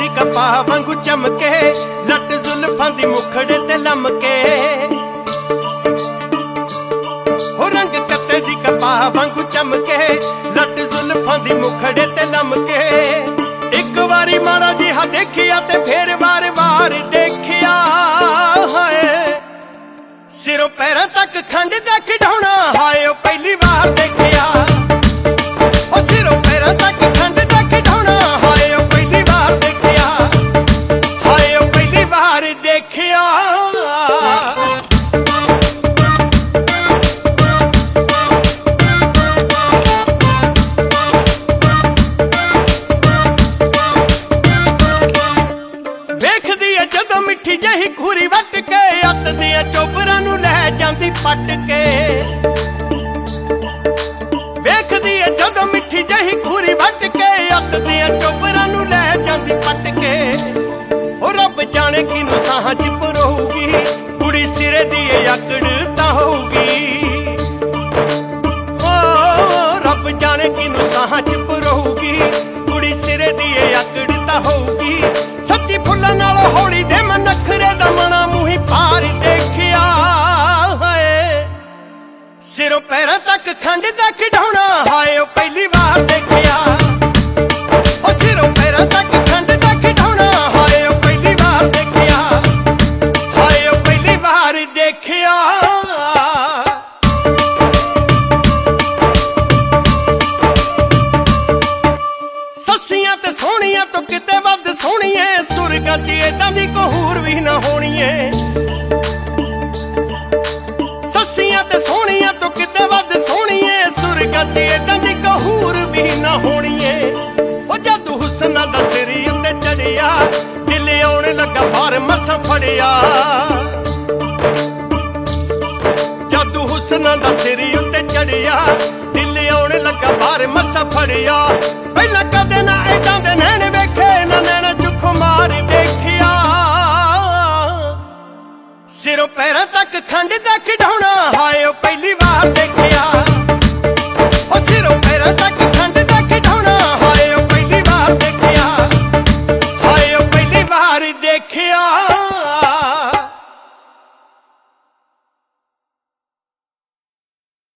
दी कपाह वांगू चमके, लट जुल्फां दी मुखड़े ते लमके। हो रंग कत्ते दी कपाह वांगू चमके, लट जुल्फां दी मुखड़े ते लमके। एक वारी माड़ा जिहा देखिया ते फेर वार वार देखिया। हाय सिरों पैरां तक खंड दा खिडौना, हाय ओ पहली वार देखिया। ओ सिरों पैरां तक खंड दा खिडौना, हाय ओ पहली वार देखिया। हाय ओ पहली वार देखिया। वेखदी ऐ जदों मिठी जही घूरी वट के, अत दियां चोबरां नूं लै जांदी पट के। वेखदी ऐ जदों मिठी जही घूरी वट के, अत दियां चोबरां नूं लै जांदी पट के। ओ रब जाने किनूं साहां च परोऊगी, कुड़ी सिरे दी आकड़ तां होऊगी। ओ रब जाने किनूं साहां च परोऊगी, कुड़ी सिरे दी आकड़ तां होऊगी। सच्ची फुल्लां नालों हौली दे मैं नखरे दा मना मूंही पार देखिया। हाय सिरों पैरां तक खंड दा खिडौना, हाय ओ पहली वार देखिया। ओ सिरों पैरां तक खंड दा खिडौना, हाय ओ पहली वार देखिया। हाय ओ पहली वार देखिया। सस्सियां ते सोहणियां तो किते वध सोहणी ऐ, सुरगां च इदां दी कहूर भी ना होनी ऐ। सस्सियां ते सोहणियां तो किते वध सोहणी ऐ, सुरगां च इदां दी कहूर भी ना होनी ऐ। ओ जदों हुस्नां दा सिर उत्ते चढ़िया, दिल आउण लगा बाहर मसां फड़िया। जदों हुस्नां दा सिर उत्ते चढ़िया, दिल आउण लगा बाहर मसां फड़िया। पहला कदे ना इदां दे नैण वेखे, ना नैणा चुख मार देखिया। सिरों पैरां तक खंड दा खिडौना, हाय ओ पहली वार देखिया।